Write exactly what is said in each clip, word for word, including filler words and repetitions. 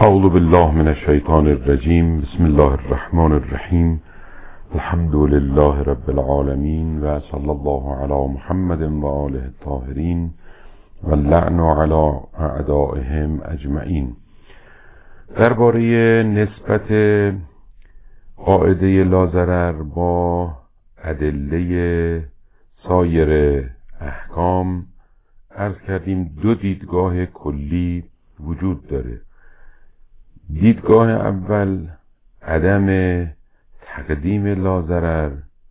اعوذ بالله من الشیطان الرجیم. بسم الله الرحمن الرحیم. الحمد لله رب العالمین و صلی الله علی محمد و آله الطاهرین و لعن علی اعدائهم اجمعین. درباره نسبت قاعده لاضرر با ادله سایر احکام عرض کردیم دو دیدگاه کلی وجود داره. دیدگاه اول عدم تقدیم لاضرر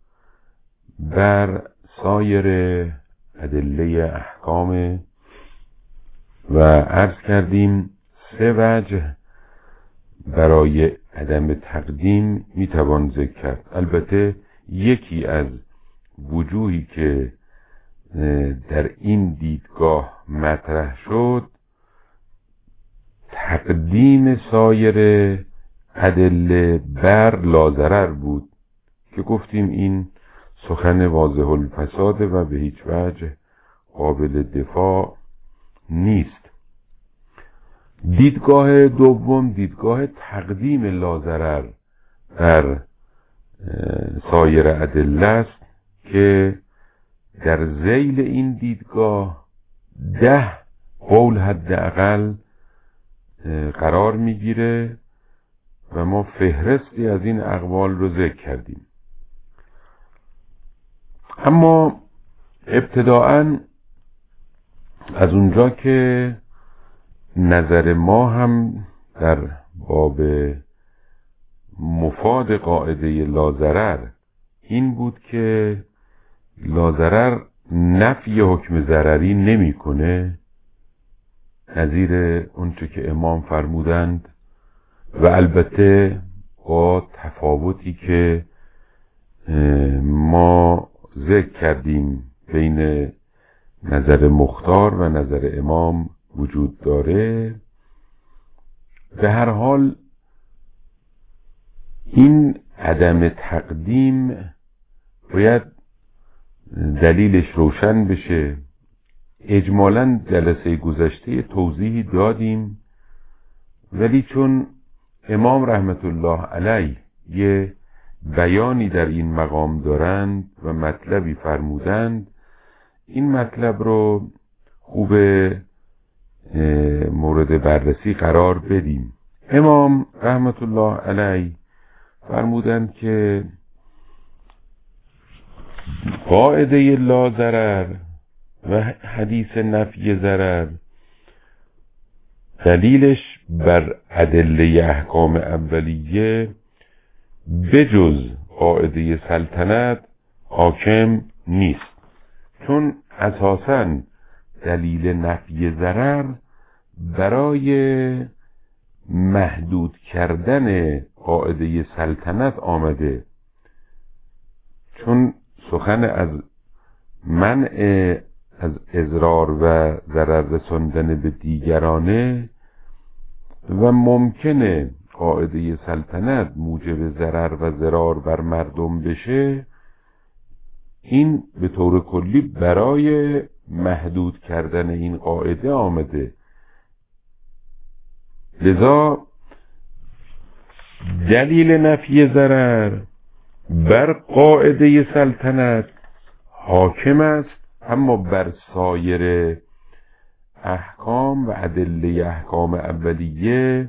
بر سایر ادله احکام و عرض کردیم سه وجه برای عدم تقدیم میتوان ذکر کرد. البته یکی از وجوهی که در این دیدگاه مطرح شد تقدیم سایر ادله بر لاضرر بود که گفتیم این سخن واضح الفساد و به هیچ وجه قابل دفاع نیست. دیدگاه دوم دیدگاه تقدیم لاضرر بر سایر ادله است که در ذیل این دیدگاه ده قول حداقل قرار میگیره و ما فهرستی از این اقوال رو ذکر کردیم. اما ابتداءً از اونجا که نظر ما هم در باب مفاد قاعده لاضرر این بود که لاضرر نفی حکم ضرری نمیکنه، نظیر اونچه که امام فرمودند و البته با تفاوتی که ما ذکر کردیم بین نظر مختار و نظر امام وجود داره. به هر حال این عدم تقدیم باید دلیلش روشن بشه. اجمالاً جلسه گذشته توضیحی دادیم، ولی چون امام رحمت الله علیه یه بیانی در این مقام دارند و مطلبی فرمودند، این مطلب رو خوب مورد بررسی قرار بدیم. امام رحمت الله علیه فرمودند که قاعده لاضرر و حدیث نفی ضرر دلیلش بر ادله احکام اولیه بجز قاعده سلطنت حاکم نیست، چون اساساً دلیل نفی ضرر برای محدود کردن قاعده سلطنت آمده، چون سخن از منع از اضرار و ضرر رساندن به دیگرانه و ممکنه قاعده سلطنت موجب ضرر و ضرار بر مردم بشه، این به طور کلی برای محدود کردن این قاعده آمده. لذا دلیل نفی ضرر بر قاعده سلطنت حاکم است، اما بر سایر احکام و ادله احکام اولیه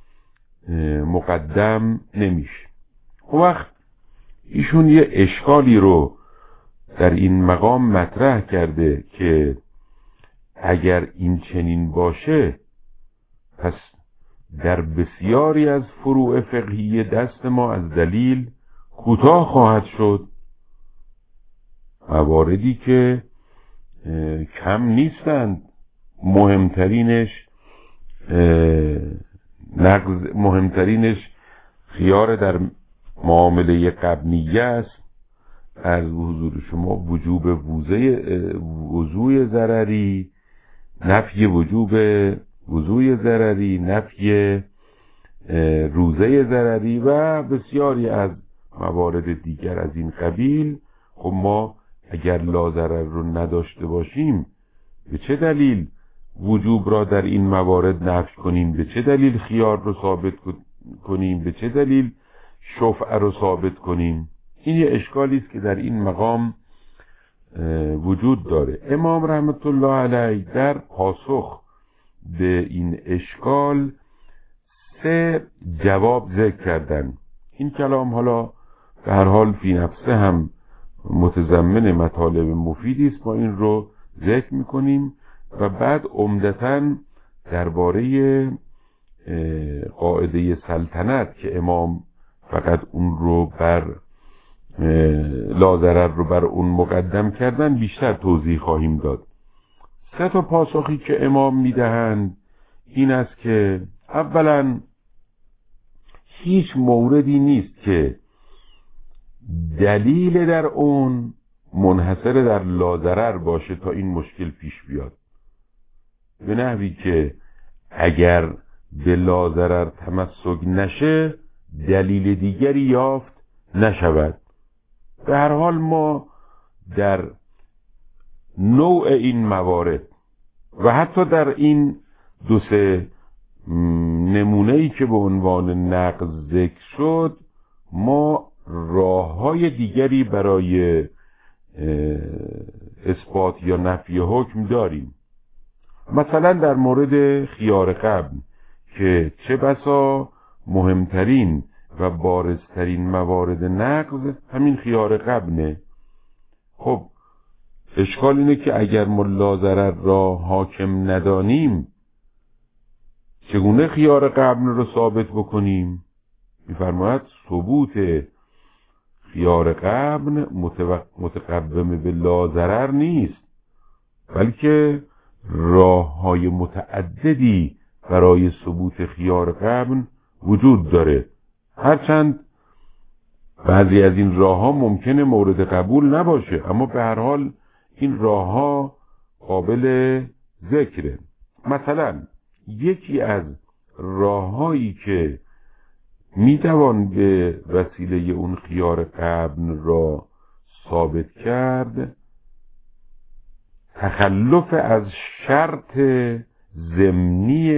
مقدم نمیشه. اون وقت ایشون یه اشکالی رو در این مقام مطرح کرده که اگر این چنین باشه پس در بسیاری از فروع فقهی دست ما از دلیل کوتاه خواهد شد. مواردی که کم نیستند، مهمترینش نقض مهمترینش خیار در معامله قبنیه است. از حضور شما وجوب وضوء ضرری، نفی وجوب وضوء ضرری، نفی روزه ضرری و بسیاری از موارد دیگر از این قبیل. خب ما اگر لاضرر رو نداشته باشیم به چه دلیل وجوب را در این موارد نفی کنیم، به چه دلیل خیار رو ثابت کنیم، به چه دلیل شفعه رو ثابت کنیم. این یه اشکالی است که در این مقام وجود داره. امام رحمت الله علیه در پاسخ به این اشکال سه جواب ذکر کردن. این کلام حالا به هر حال فی نفسه هم متضمن مطالب مفیدی است، ما این رو ذکر میکنیم و بعد عمدتاً درباره قاعده سلطنت که امام فقط اون رو بر لا ضرر رو بر اون مقدم کردن بیشتر توضیح خواهیم داد. سه تا پاسخی که امام میدهند این است که اولا هیچ موردی نیست که دلیل در اون منحصر در لا ضرر باشه تا این مشکل پیش بیاد، به نحوی که اگر به لا ضرر تمسک نشه دلیل دیگری یافت نشود. به هر حال ما در نوع این موارد و حتی در این دو سه نمونه‌ای که به عنوان نقض ذکر شد ما راه‌های دیگری برای اثبات یا نفی حکم داریم. مثلا در مورد خیار قبل که چه بسا مهمترین و بارزترین موارد نقض همین خیار قبله. خب اشکال اینه که اگر ما لا ضرر را حاکم ندانیم چگونه خیار قبل رو ثابت بکنیم؟ می‌فرماید ثبوت خیار قبل متقوم به لا ضرر نیست، بلکه راه‌های متعددی برای ثبوت خیار قبل وجود داره، هرچند بعضی از این راه‌ها ممکنه مورد قبول نباشه، اما به هر حال این راه‌ها قابل ذکره. مثلا یکی از راه‌هایی که میتوان به وسیله اون خیار قبل را ثابت کرد تخلف از شرط ضمنی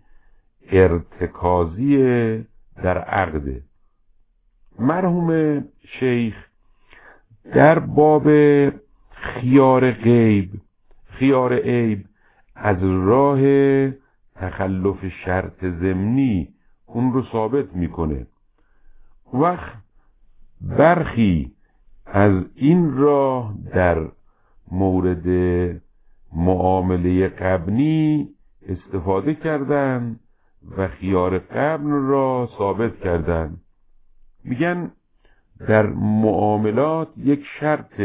ارتکازی در عقد. مرحوم شیخ در باب خیار غیب خیار عیب از راه تخلف شرط ضمنی اون رو ثابت میکنه. وقت برخی از این راه در مورد معامله قبلی استفاده کردن و خیار قبل را ثابت کردن. میگن در معاملات یک شرط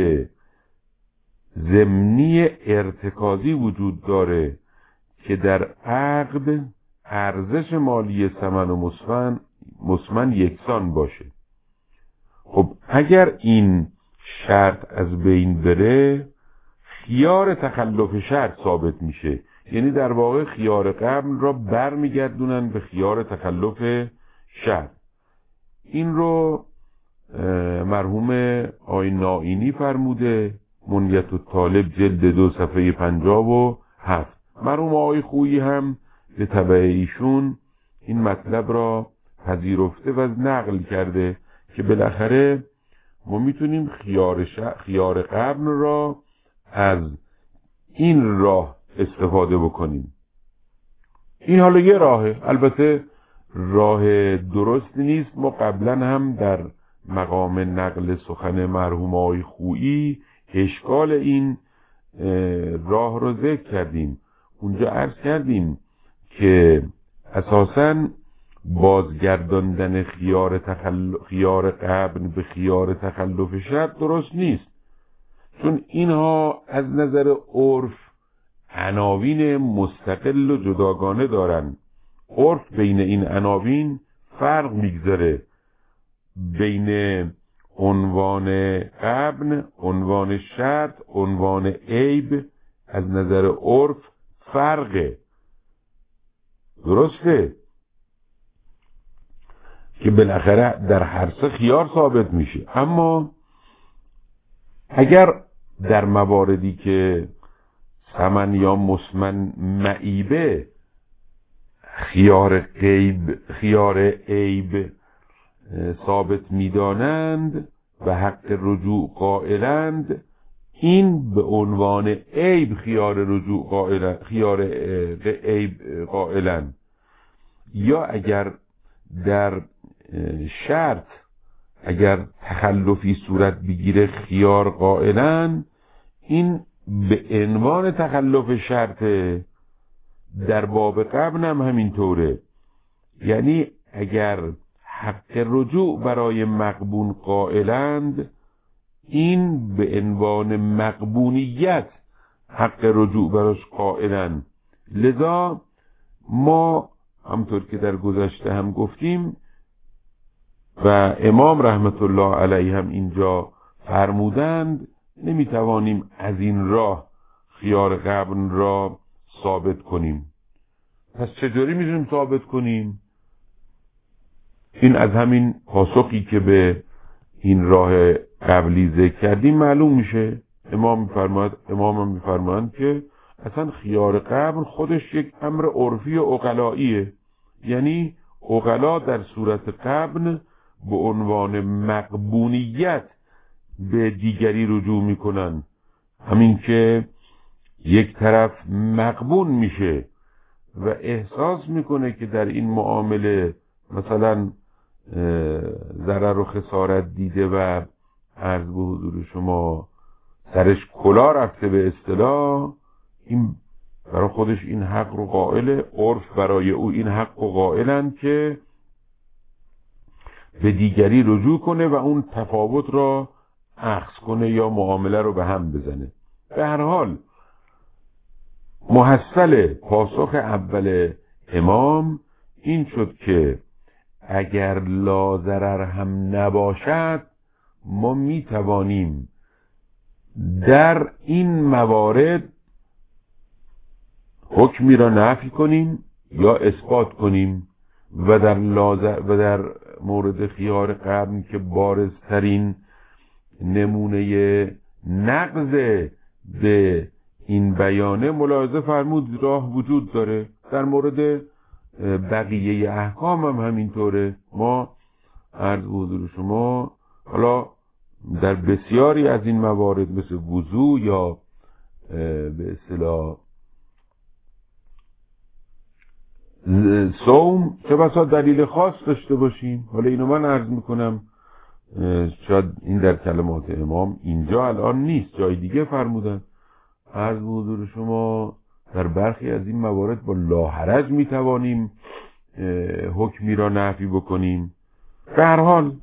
ضمنی ارتکازی وجود داره که در عقد ارزش مالی ثمن و مسمن مسمن یکسان باشه. خب اگر این شرط از بین بره خیار تخلف شرط ثابت میشه، یعنی در واقع خیار قبل را برمیگردونن به خیار تخلف شرط. این رو مرحوم آقای نائینی فرموده، منیت الطالب جلد دو صفحه پنجاه و هفت. مرحوم آقای خویی هم به تبع ایشون این مطلب را پذیرفته و نقل کرده که بالاخره ما میتونیم خیار, خیار قبل را از این راه استفاده بکنیم. این حالا یه راهه، البته راه درست نیست. ما قبلا هم در مقام نقل سخن مرحوم آقای خویی اشکال این راه رو ذکر کردیم. اونجا عرض کردیم که اساساً بازگرداندن خیار, تخل... خیار قبل به خیار تخلف شرط درست نیست، چون اینها از نظر عرف عناوین مستقل و جداگانه دارن. عرف بین این عناوین فرق میگذاره، بین عنوان قبل، عنوان شرط، عنوان عیب از نظر عرف فرقه. درسته که بالاخره در هر سه خیار ثابت میشه، اما اگر در مواردی که سمن یا مسمن معیبه خیار غیب خیار عیب ثابت می‌دانند و حق رجوع قائلند، این به عنوان عیب خیار رجوع قائلند خیار عیب قائلند. یا اگر در شرط اگر تخلفی صورت بگیره خیار قائلند، این به عنوان تخلف شرطه. در باب قبل هم همینطوره، یعنی اگر حق رجوع برای مغبون قائلند، این به عنوان مغبونیت حق رجوع براش قائلند. لذا ما همطور که در گذشته هم گفتیم و امام رحمت الله علیه هم اینجا فرمودند، نمیتوانیم از این راه خیار قبل را ثابت کنیم. پس چجوری میتونیم ثابت کنیم؟ این از همین پاسخی که به این راه قبلی ذکر کردیم معلوم میشه. امام میفرماید امام هم میفرمایند که اصلا خیار قبل خودش یک امر عرفی و عقلاییه، یعنی عقلا در صورت قبل به عنوان مقبونیت به دیگری رجوع میکنن. همین که یک طرف مقبون میشه و احساس میکنه که در این معامله مثلا ضرر و خسارت دیده و عرض به حضور شما سرش کلا رفته به اصطلاح، این برای خودش این حق رو قائله، عرف برای او این حق رو قائلند که به دیگری رجوع کنه و اون تفاوت را اخذ کنه یا معامله رو به هم بزنه. به هر حال محصل پاسخ اول امام این شد که اگر لا ضرر هم نباشد، ما می توانیم در این موارد حکمی را نفی کنیم یا اثبات کنیم و در لازر و در مورد خیار قبل که بارزترین نمونه نقض به این بیانه ملاحظه فرمود راه وجود داره. در مورد بقیه احکام هم همینطوره. ما عرض حضور شما حالا در بسیاری از این موارد مثل وضو یا به اصطلاح صوم چه بسا دلیل خاص داشته باشیم. حالا اینو من عرض میکنم، شاید این در کلمات امام اینجا الان نیست، جای دیگه فرمودن. عرض حضور شما در برخی از این موارد با لاحرج میتوانیم حکمی را نفی بکنیم. به هر حال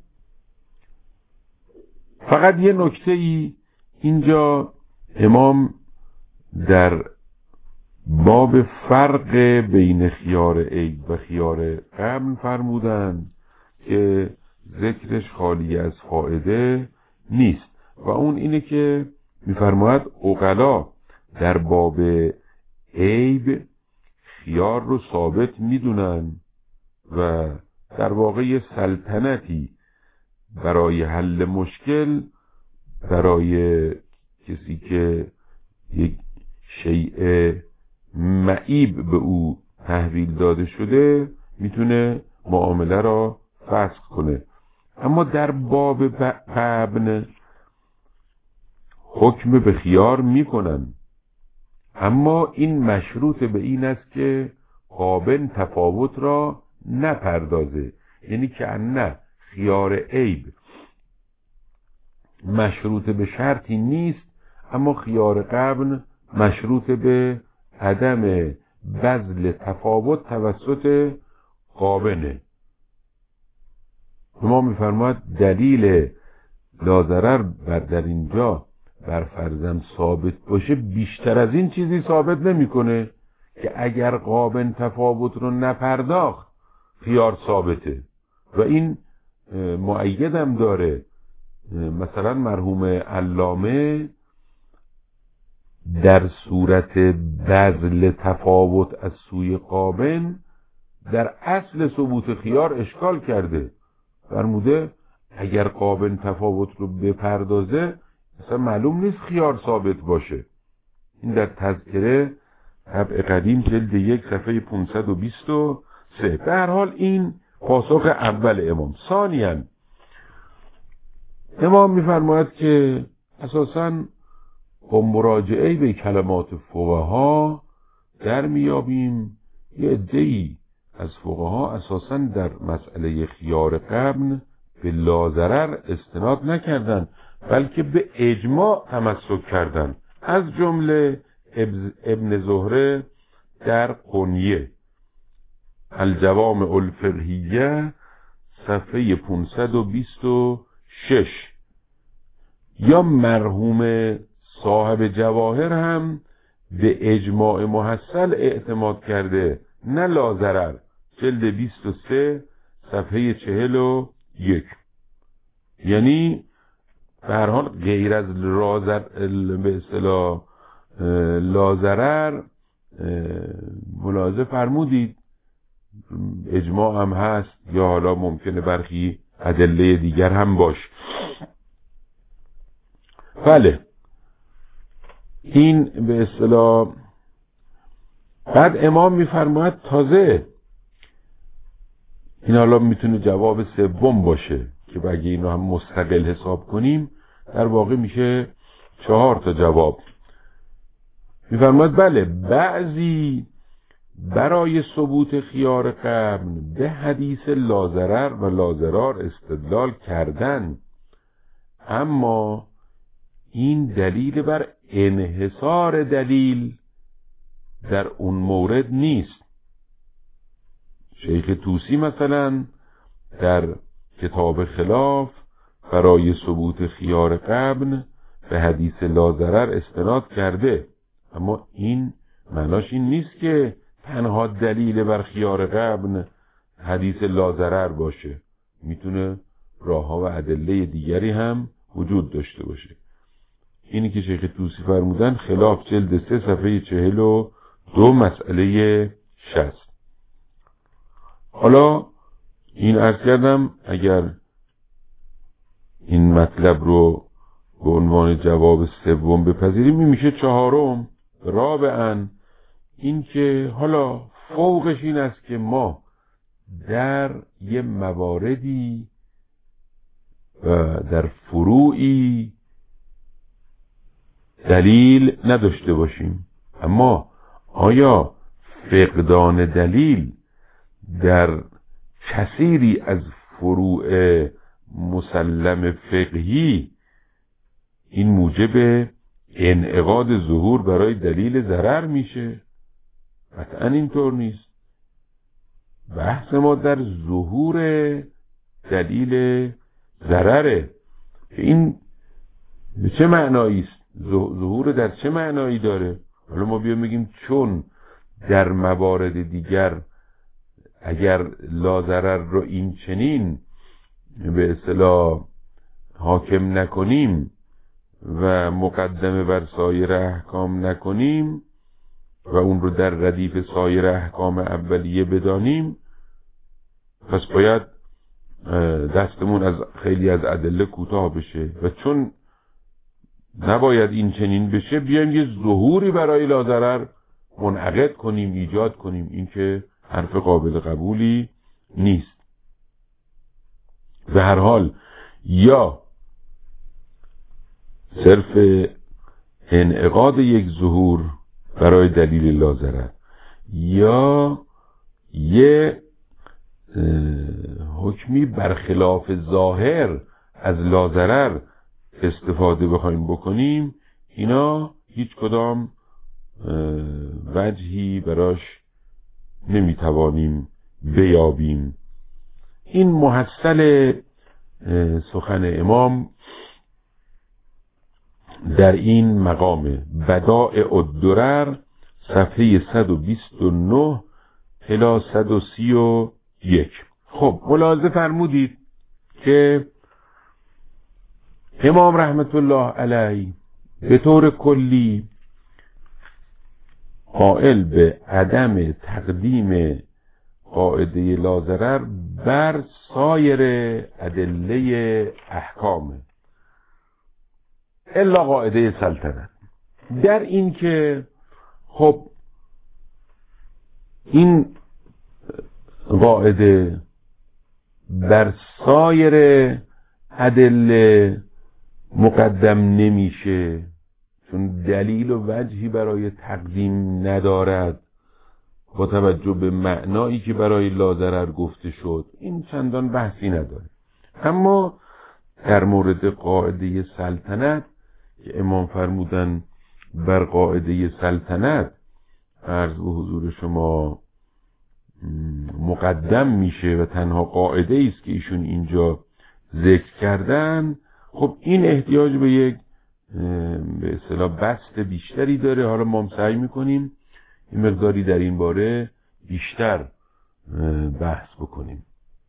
فقط یه نکته ای اینجا امام در باب فرق بین خیار عیب و خیار قبل فرمودن که ذکرش خالی از فائده نیست و اون اینه که میفرماید عقلا در باب عیب خیار رو ثابت میدونن و در واقع سلطنتی برای حل مشکل برای کسی که یک شیء معیب به او تحویل داده شده میتونه معامله را فسخ کنه. اما در باب قبن حکم به خیار میکنن، اما این مشروط به این است که قابن تفاوت را نپردازه. یعنی که نه خیار عیب مشروط به شرطی نیست، اما خیار قبل مشروط به عدم بذل تفاوت توسط قابنه. ما میفرماید دلیل لا ضرر بر در اینجا بر فرضم ثابت باشه بیشتر از این چیزی ثابت نمیکنه که اگر قابن تفاوت رو نپرداخت خیار ثابته و این مؤیدم داره. مثلا مرحوم علامه در صورت بذل تفاوت از سوی قابن در اصل ثبوت خیار اشکال کرده، فرموده اگر قابن تفاوت رو بپردازه اصلا معلوم نیست خیار ثابت باشه. این در تذکره طبع قدیم جلد یک صفحه پانصد و بیست و سه. به هر حال این پاسخ اول امام. ثانیاً امام می‌فرماید که اساساً با مراجعه به کلمات فقها در میابیم یه عده‌ای از فقها اساساً در مسئله خیار قبن به لاضرر استناد نکردند، بلکه به اجماع تمسک کردند. از جمله ابن زهره در قنیه الجوامع الفقهیه صفحه پانصد و بیست و شش، یا مرحوم صاحب جواهر هم به اجماع محصل اعتماد کرده، نه لاضرر، جلد بیست و سه صفحه چهل و یک. یعنی به هر حال غیر از به اصطلاح لاضرر ملاحظه فرمودید اجماع هم هست، یا حالا ممکنه برخی ادله دیگر هم باش. بله این به اصطلاح. بعد امام میفرماید تازه این حالا میتونه جواب سوم باشه که اگه اینو هم مستقل حساب کنیم در واقع میشه چهار تا جواب. میفرماید بله بعضی برای ثبوت خیار قبن به حدیث لاضرر و لاضرار استدلال کردن، اما این دلیل بر انحصار دلیل در اون مورد نیست. شیخ طوسی مثلا در کتاب خلاف برای ثبوت خیار قبن به حدیث لاضرر استناد کرده، اما این معناش این نیست که تنها دلیل بر خیار قبن حدیث لاضرر باشه، میتونه راهها و ادله دیگری هم وجود داشته باشه. اینی که شیخ طوسی فرمودن خلاف جلد سه صفحه چهل و دو مسئله شصت. حالا این عرض کردم اگر این مطلب رو به عنوان جواب سوم بپذیریم این میشه چهارم. رابعاً این که حالا فوقش این است که ما در یه مواردی و در فروعی دلیل نداشته باشیم، اما آیا فقدان دلیل در کثیری از فروع مسلم فقهی این موجب انعقاد ظهور برای دلیل ضرر میشه؟ قطعا اینطور نیست. بحث ما در ظهور دلیل ضرره که این به چه معنایی است؟ ظهور در چه معنایی داره؟ حالا ما بیام بگیم چون در موارد دیگر اگر لاضرر رو این چنین به اصطلاح حاکم نکنیم و مقدمه بر سایر احکام نکنیم و اون رو در ردیف سایر احکام اولیه بدانیم، پس باید دستمون از خیلی از ادله کوتاه بشه و چون نباید این چنین بشه بیایم یه ظهوری برای لاضرر منعقد کنیم، ایجاد کنیم. این که حرف قابل قبولی نیست. به هر حال یا صرف انعقاد یک ظهور برای دلیل لاضرر یا یه حکمی برخلاف ظاهر از لاضرر استفاده بخوایم بکنیم، اینا هیچ کدام وجهی براش نمیتوانیم بیابیم. این محصل سخن امام در این مقام بدائع الدرر صفحه صد و بیست و نه الی صد و سی و یک. خب ملاحظه فرمودید که امام رحمت الله علیه به طور کلی قائل به عدم تقدیم قاعده لاضرر بر سایر ادله احکام الا قاعده سلطنت. در این که خب این قاعده بر سایر ادله مقدم نمیشه، چون دلیل و وجهی برای تقدیم ندارد با توجه به معنایی که برای لاضرر گفته شد. این چندان بحثی نداره. اما در مورد قاعده سلطنت که امام فرمودن بر قاعده سلطنت عرض به حضور شما مقدم میشه و تنها قاعده است که ایشون اینجا ذکر کردن، خب این احتیاج به یک به اصطلاح بسط بیشتری داره. حالا ما هم سعی میکنیم این مقداری در این باره بیشتر بحث بکنیم.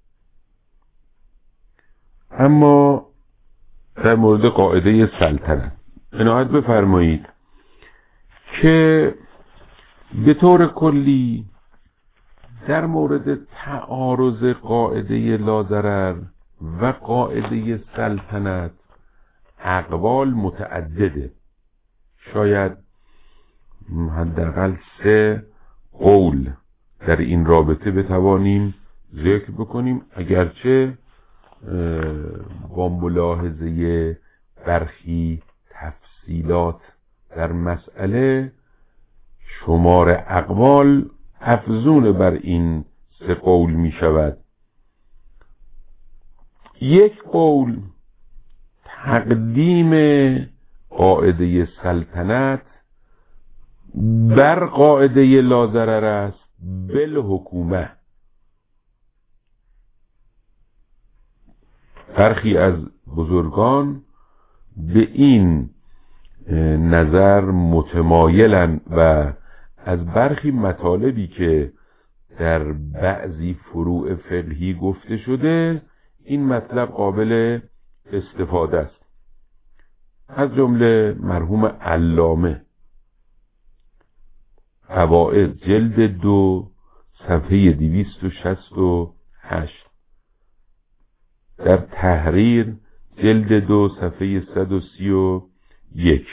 اما در مورد قاعده سلطنت عنایت بفرمایید که به طور کلی در مورد تعارض قاعده لاضرر و قاعده سلطنت اقوال متعدده. شاید حداقل سه قول در این رابطه بتوانیم ذکر بکنیم، اگرچه با ملاحظه برخی تفصیلات در مسئله شمار اقوال افزون بر این سه قول می شود. یک قول تقدیم قاعده سلطنت بر قاعده لاضرر است بالحکومه. برخی از بزرگان به این نظر متمایلن و از برخی مطالبی که در بعضی فروع فقهی گفته شده این مطلب قابل استفاده است. از جمله مرحوم علامه قواعد جلد دو صفحه دویست و شصت و هشت، در تحریر جلد دو صفحه صد و سی و یک،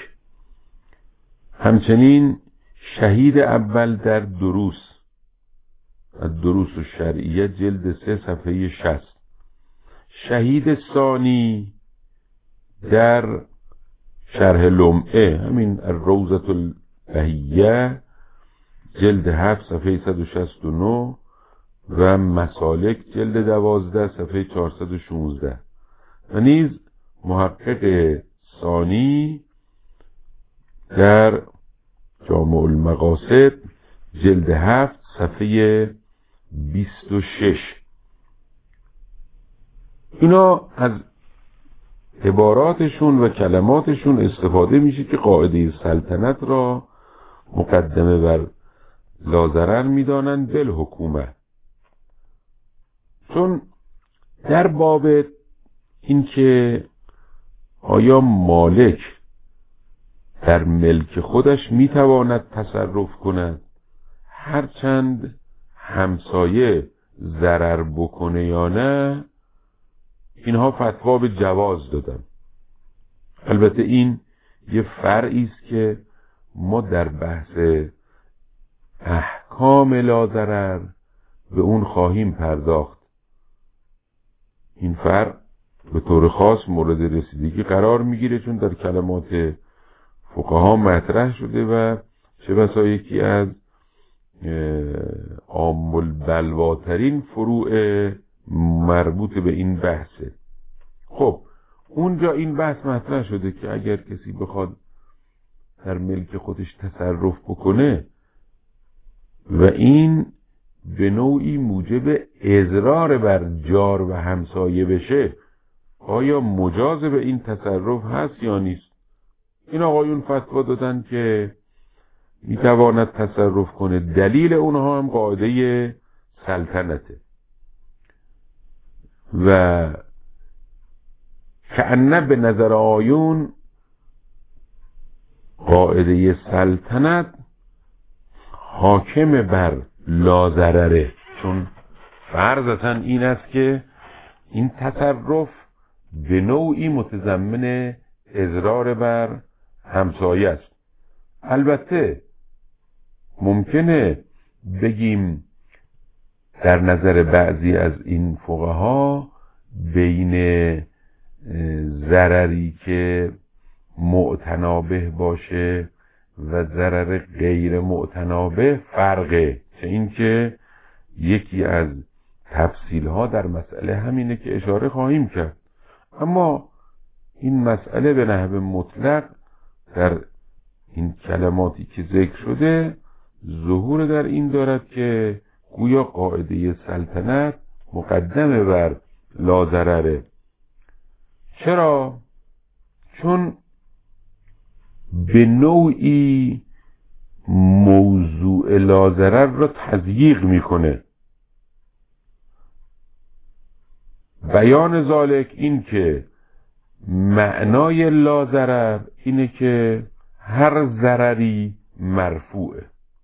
همچنین شهید اول در دروس دروس و شرعیه جلد سه صفحه شصت، شهید ثانی در شرح لمعه همین الروضة البهیه جلد هفت صفحه صد و شصت و نه و مسالک جلد دوازده صفحه چهارصد و شانزده و نیز محقق ثانی در جامع المقاصد جلد هفت صفحه بیست و شش. اینا از عباراتشون و کلماتشون استفاده میشه که قاعده سلطنت را مقدمه بر لاضرر میدانند بالحکومه، چون در باب این که آیا مالک در ملک خودش میتواند تصرف کند هرچند همسایه ضرر بکنه یا نه، اینها فتوا به جواز دادن. البته این یه فرعی است که ما در بحث احکام لاضرر به اون خواهیم پرداخت. این فرع به طور خاص مورد رسیدگی قرار میگیره چون در کلمات فقها مطرح شده و چه بسا یکی از عام البلواترین فروع مربوط به این بحثه. خب اونجا این بحث مطرح شده که اگر کسی بخواد در ملک خودش تصرف بکنه و این به نوعی موجب اضرار بر جار و همسایه بشه، آیا مجاز به این تصرف هست یا نیست؟ این آقایون فتوا دادن که میتواند تصرف کنه. دلیل اونها هم قاعده سلطنته و کأنه به نظر آیون قاعده سلطنت حاکم بر لاضرره، چون فرضاً این است که این تصرف به نوعی متضمن اضرار بر همسایه است البته ممکنه بگیم در نظر بعضی از این فقها بین ضرری که معتنابه باشه و ضرر غیر معتنابه فرقه، چه این که یکی از تفصیلها در مسئله همینه که اشاره خواهیم کرد. اما این مسئله به نحو مطلق در این کلماتی که ذکر شده ظهور در این دارد که گویا قاعده سلطنت مقدمه بر لاضرره. چرا؟ چون به نوعی موضوع لاضرر را تضییق میکنه. بیان ذالک این که معنای لاضرر اینه که هر ضرری مرفوعه.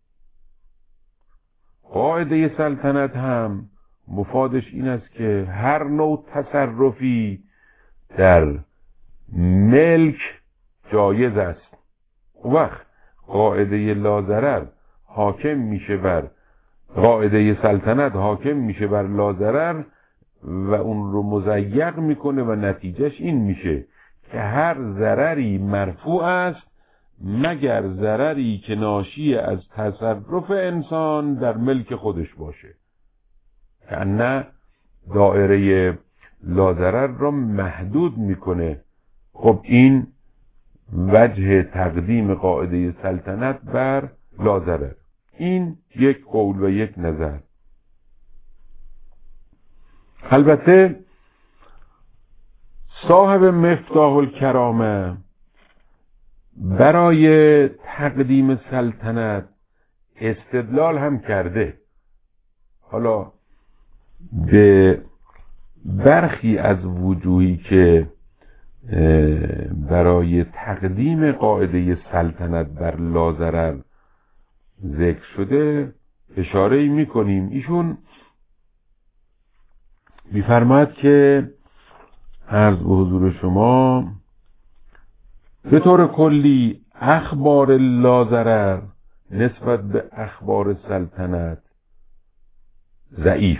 قاعده سلطنت هم مفادش این است که هر نوع تصرفی در ملک جایز است. وقت قاعده لاضرر حاکم میشه بر قاعده سلطنت حاکم میشه بر لاضرر و اون رو مضیق میکنه و نتیجهش این میشه که هر ضرری مرفوع است مگر ضرری که ناشی از تصرف انسان در ملک خودش باشه، که نه دایره لاضرر را محدود میکنه. خب این وجه تقدیم قاعده سلطنت بر لاضرر. این یک قول و یک نظر. البته صاحب مفتاح الکرامه برای تقدیم سلطنت استدلال هم کرده. حالا به برخی از وجوهی که برای تقدیم قاعده سلطنت بر لاضرر ذکر شده اشاره می کنیم. ایشون می‌فرماید که عرض به حضور شما به طور کلی اخبار لاضرر نسبت به اخبار سلطنت ضعیف.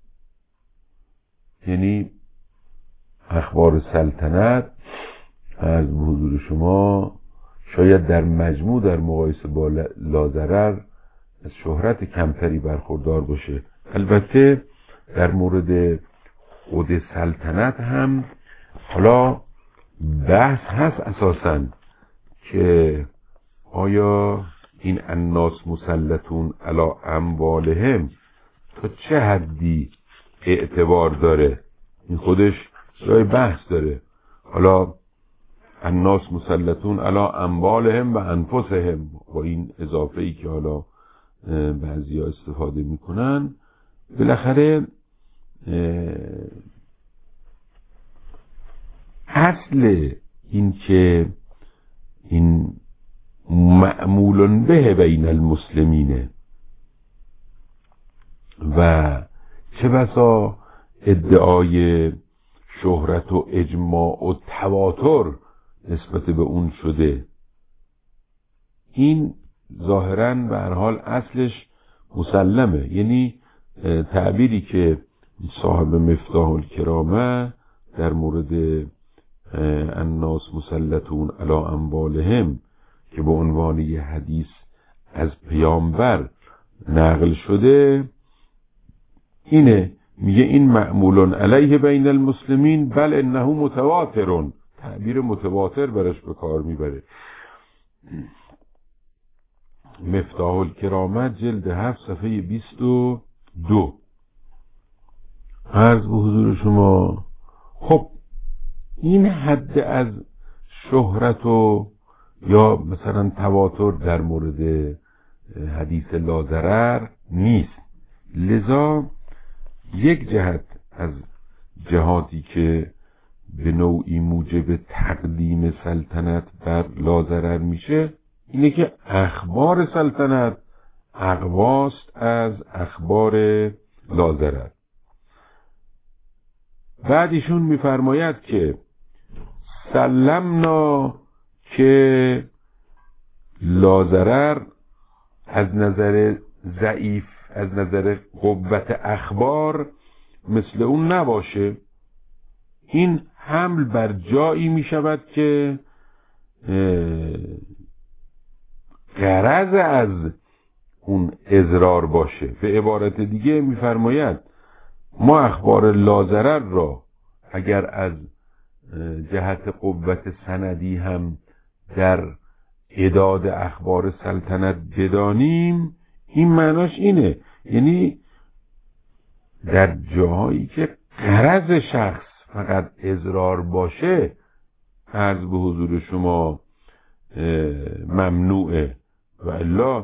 یعنی اخبار سلطنت عرض به حضور شما شاید در مجموع در مقایسه با لاضرر از شهرت کمتری برخوردار باشه. البته در مورد خود سلطنت هم حالا بحث هست اساساً که آیا این الناس مسلطون علی اموالهم تا چه حدی اعتبار داره. این خودش جای بحث داره. حالا الناس مسلطون علی اموالهم و انفسهم با این اضافه ای که حالا بعضی ها استفاده میکنن، بالاخره اصل این که این معمول به بین المسلمینه و چه بسا ادعای شهرت و اجماع و تواتر نسبت به اون شده. این ظاهراً به هر حال اصلش مسلمه. یعنی تعبیری که صاحب مفتاح الکرامه در مورد الناس مسلطون علی اموالهم که به عنوان یه حدیث از پیامبر نقل شده اینه، میگه این معمول علیه بین المسلمین بل انه متواترون. تعبیر متواتر برش به کار میبره. مفتاح الکرامه جلد هفت صفحه بیست و دو. عرض به حضور شما خب این حد از شهرت و یا مثلا تواتر در مورد حدیث لاضرر نیست. لذا یک جهت از جهاتی که به نوعی موجب تقدیم سلطنت بر لاضرر میشه اینه که اخبار سلطنت اقواست از اخبار لاضرر. بعد ایشون میفرماید که سلمنا که لاضرر از نظر ضعیف، از نظر قوت اخبار مثل اون نباشه. این حمل بر جایی می شود که غرض از اون اضرار باشه. به عبارت دیگه میفرماید ما اخبار لاضرر را اگر از جهت قوت سندی هم در اعداد اخبار سلطنت بدانیم، این معناش اینه، یعنی در جاهایی که غرض شخص فقط اضرار باشه عرض به حضور شما ممنوعه، و الا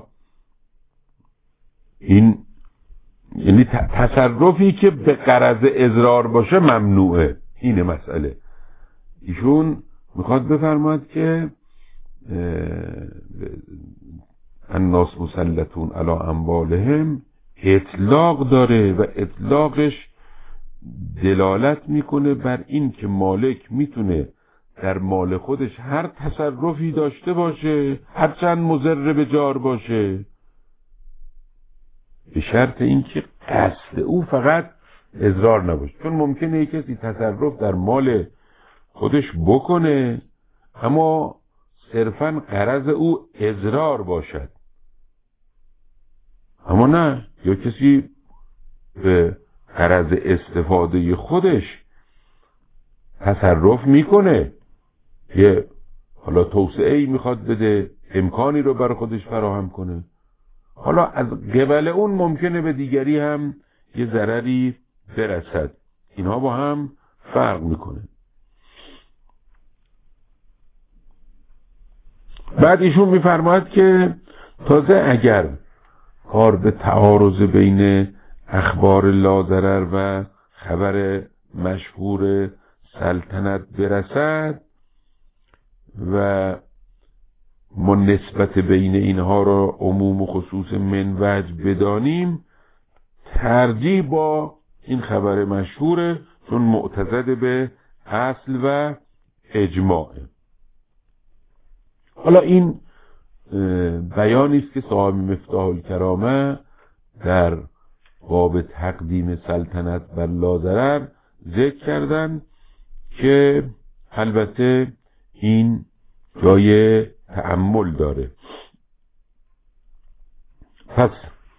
این یعنی تصرفی که به غرض اضرار باشه ممنوعه. اینه مسئله. ایشون میخواد بفرماید که الناس مسلطون علی اموالهم اطلاق داره و اطلاقش دلالت میکنه بر این که مالک میتونه در مال خودش هر تصرفی داشته باشه هرچند مضر به جار باشه، به شرط اینکه قصد او فقط اضرار نباشه. چون ممکنه یک کسی تصرف در مال خودش بکنه اما صرفاً غرض او اضرار باشد، اما نه، یا کسی به غرض استفاده خودش تصرف میکنه، یه حالا توسعه‌ای میخواد بده، امکانی رو برای خودش فراهم کنه، حالا از قبل اون ممکنه به دیگری هم یه ضرری برسد. اینها با هم فرق میکنه. بعد ایشون میفرماید که تازه اگر کار به تعارض بین اخبار لاضرر و خبر مشهور سلطنت برسد و ما نسبت بین اینها را عموم و خصوص من وجه بدانیم، ترجیح با این خبر مشهوره، چون معتضد به اصل و اجماعه. حالا این بیانی است که صاحب مفتاح الکرامه در باب تقدیم سلطنت بر لاضرر ذکر کردن که البته این جای تأمل داره. پس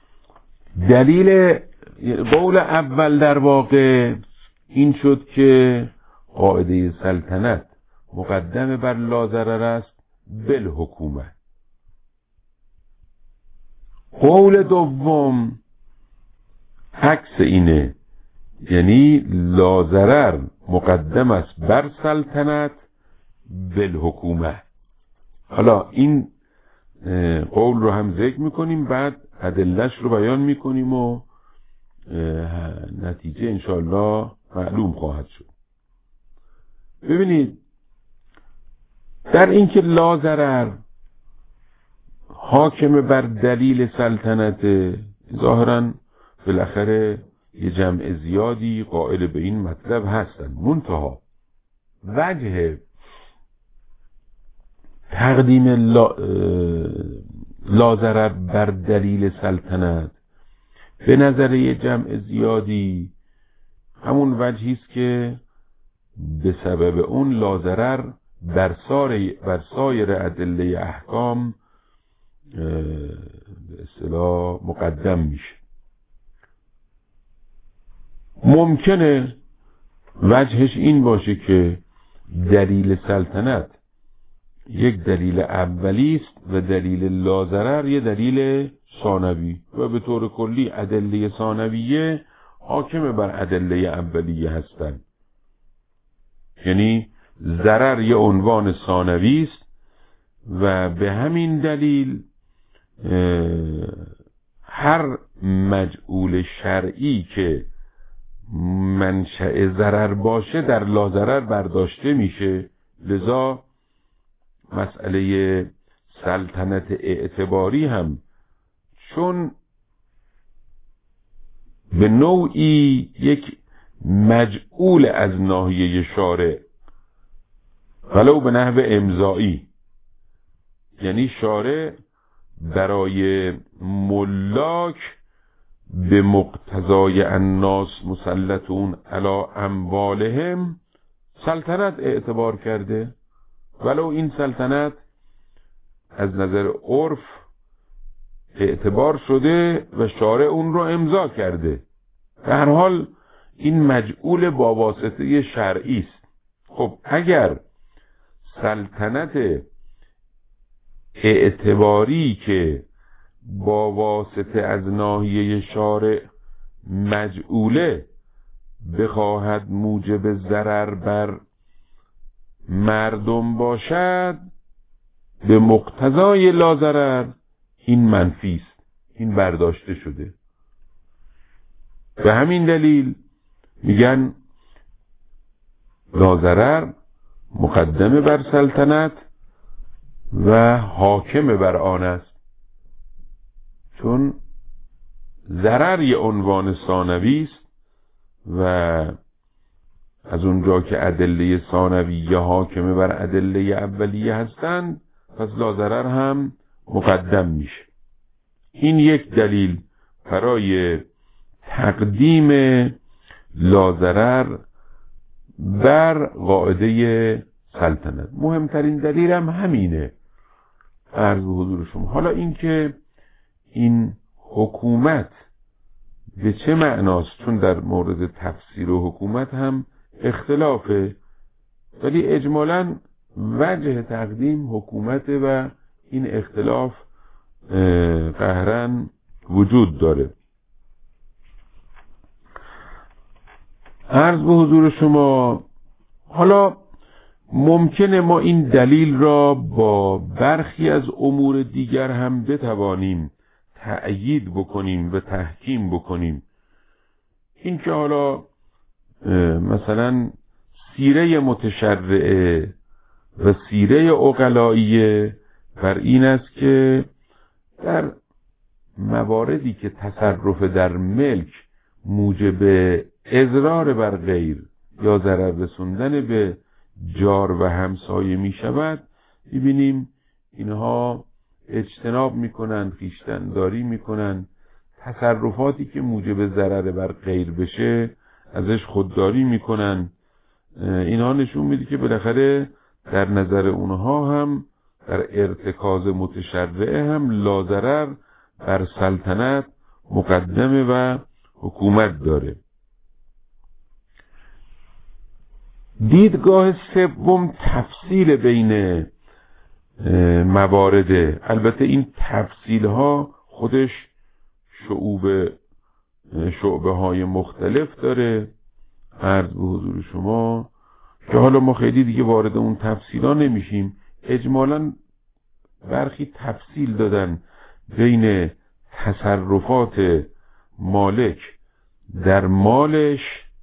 دلیل قول اول در واقع این شد که قاعده سلطنت مقدم بر لاضرر است بالحکومه. قول دوم عکس اینه، یعنی لاضرر مقدم است بر سلطنت بالحکومه. حالا این قول رو هم ذکر میکنیم، بعد ادله‌اش رو بیان میکنیم و نتیجه انشاءالله معلوم خواهد شد. ببینید، در اینکه لاضرر حاکم بر دلیل سلطنت، ظاهرا بالاخره یه جمع زیادی قائل به این مطلب هستن، منتها وجه تقدیم لا... لاضرر بر دلیل سلطنت به نظر یه جمع زیادی همون وجهی است که به سبب اون لاضرر بر بر سایر ادله احکام به اصطلاح مقدم میشه. ممکنه وجهش این باشه که دلیل سلطنت یک دلیل اولی است و دلیل لاضرر یک دلیل ثانوی، و به طور کلی ادله ثانویه حاکم بر ادله اولیه هستند. یعنی ضرر یه عنوان ثانوی است و به همین دلیل هر مجعول شرعی که منشأ ضرر باشه در لاضرر برداشته میشه. لذا مسئله سلطنت اعتباری هم چون به نوعی یک مجعول از ناحیه شارع ولو به نحو امضایی، یعنی شارع برای ملاک به مقتضای الناس مسلطون علی اموالهم سلطنت اعتبار کرده، ولو این سلطنت از نظر عرف اعتبار شده و شارع اون رو امضا کرده. به هر حال این مجعول با واسطه شرعی است. خب اگر سلطنت اعتباری که با واسطه از ناحیه شارع مجعوله بخواهد موجب ضرر بر مردم باشد، به مقتضای لا ضرر این منفی است، این برداشته شده. به همین دلیل میگن لا ضرر مقدمه بر سلطنت و حاکم بر آن است، چون ضرر یه عنوان ثانوی است و از اونجا که ادله ثانویه حاکم بر ادله اولیه هستند، پس لا ضرر هم مقدم میشه. این یک دلیل برای تقدیم لا ضرر بر قاعده سلطنت. مهمترین دلیل هم همینه عرض به حضور شما. حالا این که این حکومت به چه معناست، چون در مورد تفسیر و حکومت هم اختلافه، ولی اجمالاً وجه تقدیم حکومته و این اختلاف قهراً وجود داره. عرض به حضور شما حالا ممکنه ما این دلیل را با برخی از امور دیگر هم بتوانیم تأیید بکنیم و تحکیم بکنیم. این که حالا مثلا سیره متشرعه و سیره عقلائیه بر این است که در مواردی که تصرف در ملک موجب اضرار بر غیر یا ضرر رسوندن به جار و همسایه می شود، می‌بینیم اینها اجتناب میکنن، خویشتن داری میکنن، تصرفاتی که موجب ضرر بر غیر بشه ازش خودداری میکنن. اینها نشون میده که بالاخره در نظر اونها هم در ارتکاز متشرعه هم لا ضرر بر سلطنت مقدمه و حکومت داره. دیدگاه سوم تفصیل بین موارده. البته این تفصیل ها خودش شعوب شعبه های مختلف داره عرض به حضور شما، که حالا ما خیلی دیگه وارد اون تفصیل ها نمیشیم. اجمالاً برخی تفصیل دادن بین تصرفات مالک در مالش.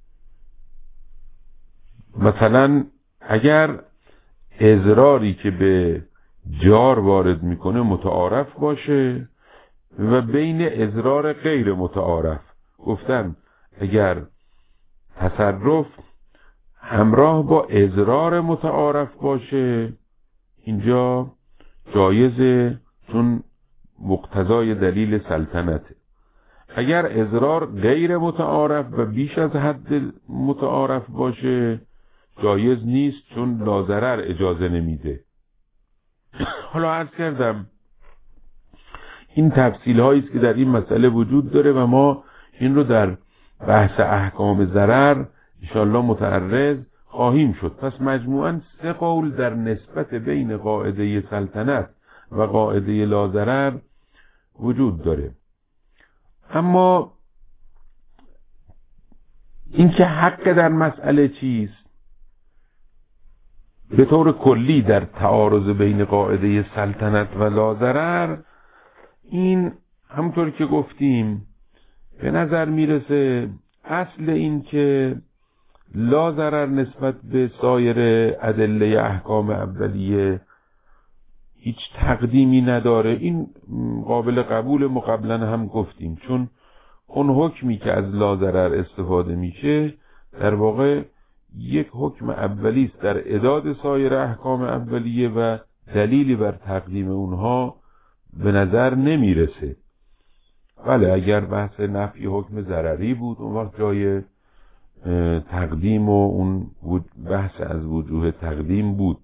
مثلا اگر اضراری که به جار وارد میکنه متعارف باشه و بین اضرار غیر متعارف، گفتن اگر تصرف همراه با اضرار متعارف باشه اینجا جایزه، چون مقتضای دلیل سلطنته. اگر اضرار غیر متعارف و بیش از حد متعارف باشه جایز نیست، چون لا ضرر اجازه نمیده. حالا عرض کردم این تفصیل هایی است که در این مسئله وجود داره و ما این رو در بحث احکام ضرر انشاءالله متعرض خواهیم شد. پس مجموعاً سه قول در نسبت بین قاعده سلطنت و قاعده لا ضرر وجود داره. اما این که حق در مسئله چیست، به طور کلی در تعارض بین قاعده سلطنت و لا ضرر، این همونطور که گفتیم به نظر میرسه اصل این که لا ضرر نسبت به سایر ادله احکام اولیه هیچ تقدیمی نداره. این قابل قبول، ما قبلا هم گفتیم، چون اون حکمی که از لا ضرر استفاده میشه در واقع یک حکم اولی است در اعداد سایر احکام اولیه و دلیلی بر تقدیم اونها به نظر نمیرسه. بله اگر بحث نفی حکم ضرری بود اون وقت جای تقدیم و اون بحث از وجوه تقدیم بود،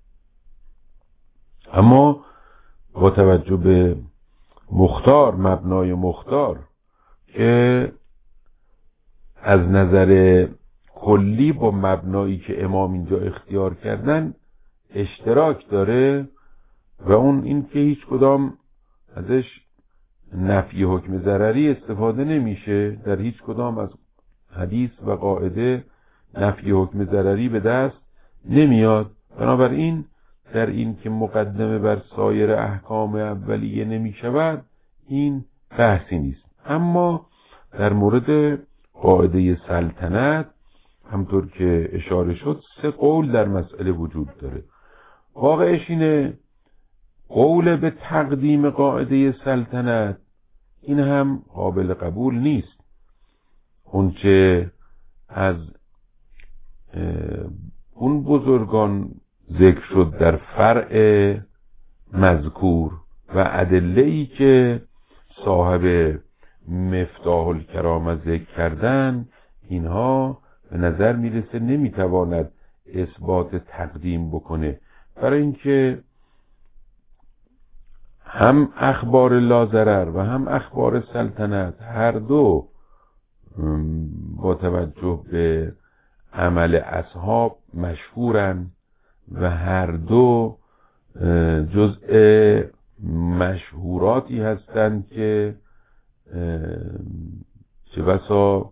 اما با توجه به مختار، مبنای مختار که از نظر کلی با مبنایی که امام اینجا اختیار کردن اشتراک داره و اون این که هیچ کدام ازش نفی حکم ضرری استفاده نمیشه، در هیچ کدام از حدیث و قاعده نفی حکم ضرری به دست نمیاد. بنابراین در این که مقدمه بر سایر احکام اولیه نمی شود این بحثی نیست. اما در مورد قاعده سلطنت همطور که اشاره شد سه قول در مسئله وجود داره. واقعش اینه قول به تقدیم قاعده سلطنت این هم قابل قبول نیست. اونچه از اون بزرگان ذکر شد در فرع مذکور و ادله‌ای که صاحب مفتاح الکرامه ذکر کردن، اینها به نظر میرسه نمیتواند اثبات تقدیم بکنه، برای اینکه هم اخبار لاضرر و هم اخبار سلطنت هر دو با توجه به عمل اصحاب مشهورن و هر دو جزء مشهوراتی هستند که چه بسا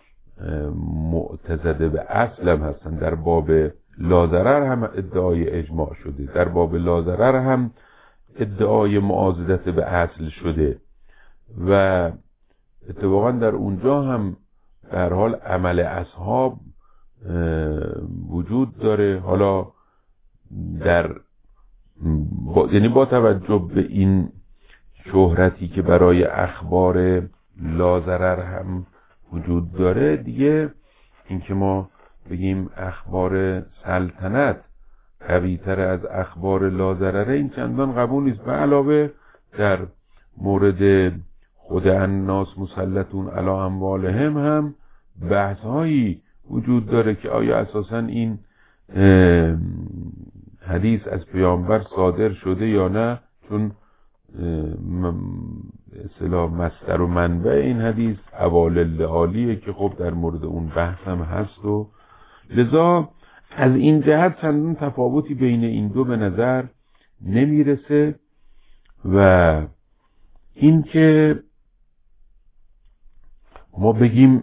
معتزده به اصل هم هستند. در باب لاضرر هم ادعای اجماع شده، در باب لاضرر هم ادعای معاضدت به اصل شده و اتفاقا در اونجا هم در حال عمل اصحاب وجود داره. حالا در با... یعنی با توجه به این شهرتی که برای اخبار لاضرر هم وجود داره، دیگه اینکه ما بگیم اخبار سلطنت قوی تر از اخبار لاضرره این چندان قبول نیست. و علاوه در مورد خود الناس مسلطون علی اموالهم هم بحث هایی وجود داره که آیا اساسا این حدیث از پیامبر صادر شده یا نه، چون اصطلاح مصدر و منبع این حدیث اوالل عالیه که خب در مورد اون بحث هم هست و لذا از این جهت چندان تفاوتی بین این دو به نظر نمیرسه. و این که ما بگیم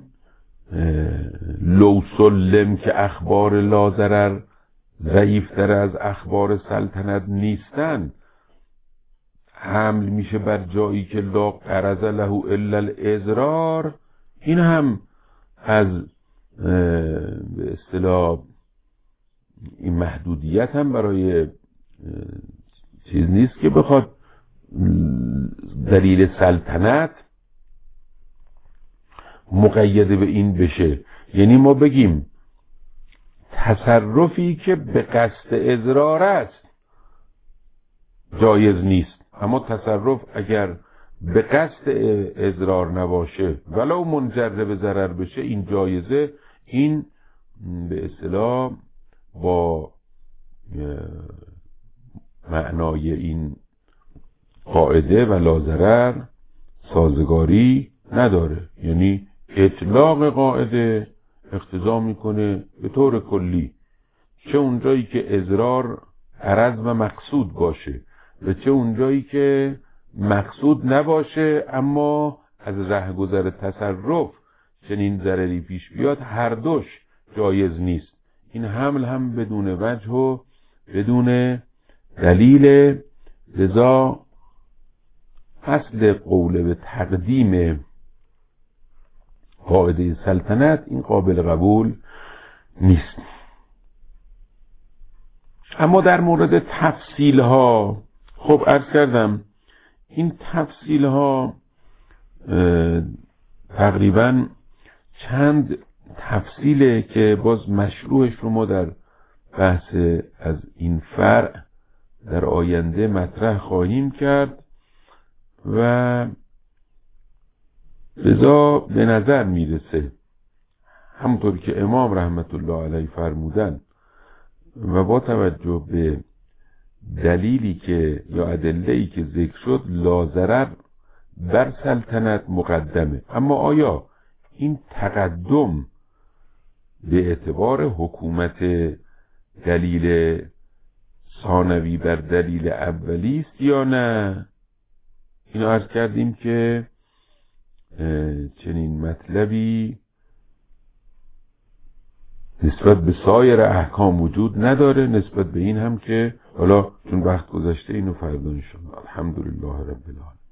لو سلم که اخبار لاضرر ضعیفتر از اخبار سلطنت نیستن، حمل میشه بر جایی که لا غرض له الا الاضرار، این هم از به اصطلاح این محدودیت هم برای چیز نیست که بخواد دلیل سلطنت مقید به این بشه. یعنی ما بگیم تصرفی که به قصد اضرار است جایز نیست، اما تصرف اگر به قصد اضرار نباشه ولو منجر به ضرر بشه این جایزه. این به اصطلاح با معنای این قاعده و لاضرر سازگاری نداره. یعنی اطلاق قاعده اقتضا میکنه به طور کلی چه اونجایی که اضرار غرض و مقصود باشه و چه اونجایی که مقصود نباشه اما از رهگذر تصرف چنین ضرری پیش بیاد، هر دوش جایز نیست. این حمل هم بدون وجه و بدون دلیل. لذا اصل قول به تقدیم قاعده سلطنت این قابل قبول نیست. اما در مورد تفصیل ها، خب عرض کردم این تفصیل ها تقریبا چند تفصیله که باز مشروعش رو ما در بحث از این فرع در آینده مطرح خواهیم کرد و لذا به نظر میرسه همونطور که امام رحمت الله علیه فرمودن و با توجه به دلیلی که یا ادله‌ای که ذکر شد لاضرر بر سلطنت مقدمه. اما آیا این تقدم به اعتبار حکومت دلیل ثانوی بر دلیل اولی است یا نه؟ اینو عرض کردیم که چنین مطلبی نسبت به سایر احکام وجود نداره، نسبت به این هم که حالا چون وقت گذشته اینو فردا انشاءالله. الحمدلله رب العالمین.